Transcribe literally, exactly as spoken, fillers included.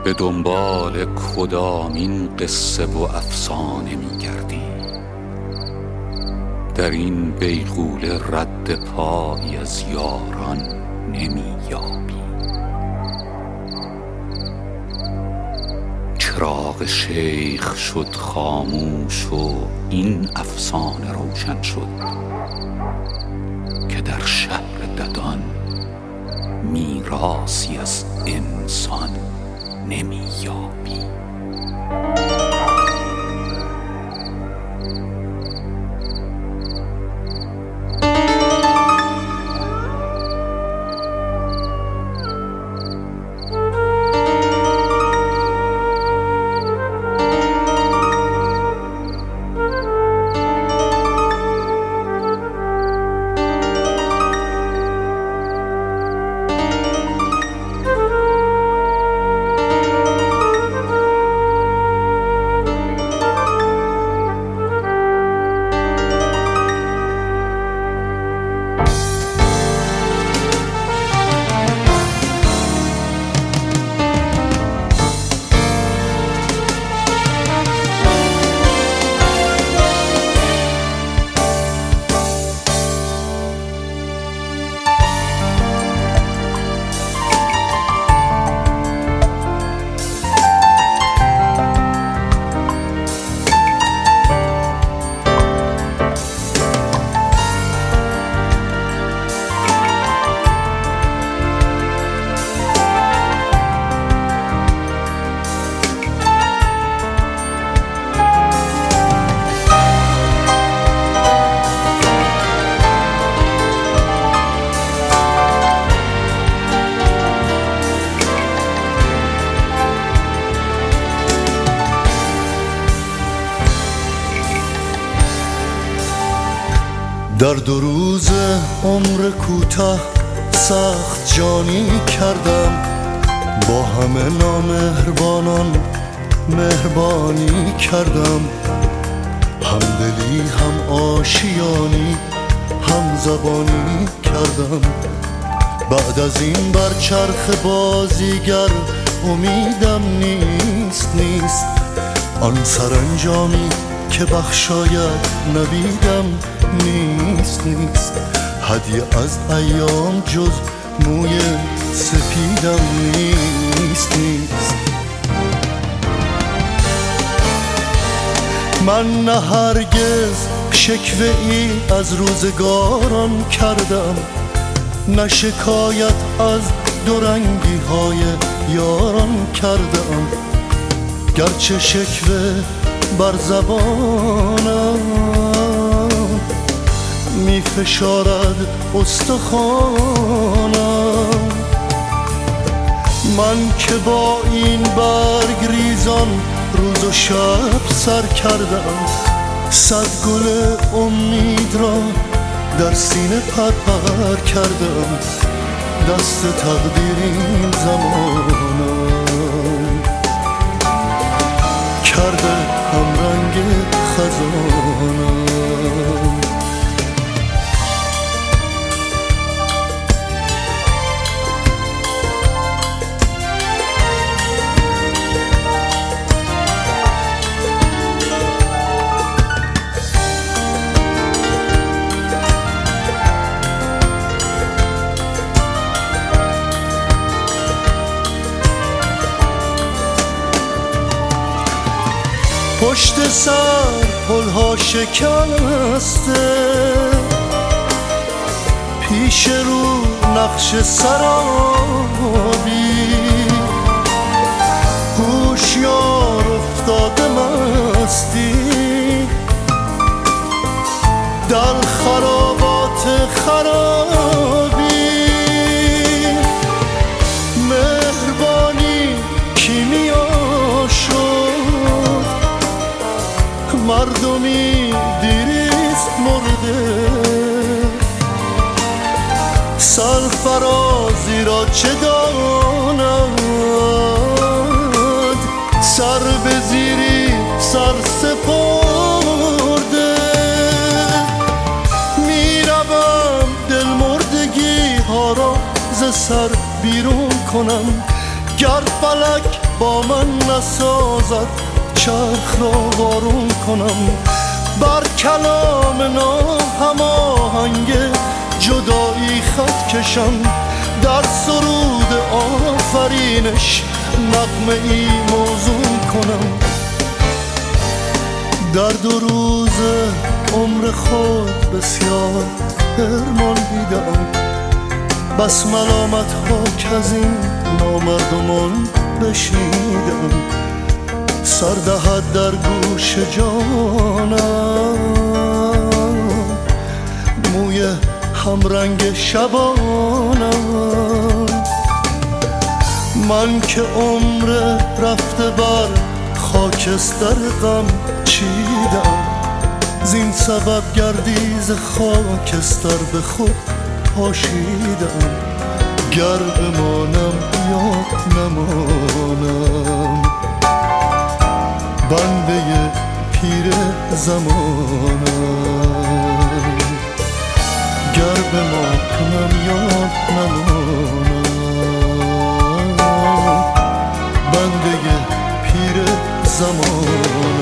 به دنبال کدامین قصه و افسانه می‌گردی؟ در این بیغوله رد پایی از یاران نمی‌یابی. چراغ شیخ شد خاموش و این افسانه روشن شد که در شهر ددان میراثی از انسان نمی‌یابی. در دو روز عمر کوتاه سخت جانی کردم، با همه نامهربانان مهربانی کردم. همدلی هم آشیانی هم زبانی کردم. بعد از این بر چرخ بازیگر امیدم نیست نیست آن سرانجامی که بخشاید نویدم نیست نیست هدیه از ایام جز موی سپیدم نیست نیست من نه هرگز شکوه ای از روزگاران کردم، نه شکایت از دورنگی های یاران کردم. گرچه شکوه بر زبانم می فشارد استخوانم، من که با این برگ ریزان روز و شب سر کردم. صد گل امید را در سینه پرپر کردم. دست تقدیر این زمانم کرده همرنگ خزانم. پشت سر پلها شکسته، پیش رو نقش سرابی، هوشیار افتاده مستی در خرابات خرابی. مهربانی کیمیا شد، مردمی دیریست مرده. سرفرازی را چه داند، سر به زیری سر سپرده. میروم دل مردگی ها را ز سر بیرون کنم، گر فلک با من نسازد چرخ را وارون کنم، بر کلام ناهماهنگ جدایی خط کشم، در سرود آفرینش نغمه ای موزون کنم. در دو روز عمر خود بسیار حرمان دیدم، بس ملامت ها که از این نامردمان بشنیدم. سر دهد در گوش جانم موی همرنگ شبانم، من که عمر رفته بر خاکستر غم چیدم، زین سبب گردیز خاکستر به خود پاشیدم. گر بمانم یا نمانم بنده پیر زمانم، گر بمانم یا نمانم بنده پیر زمانم.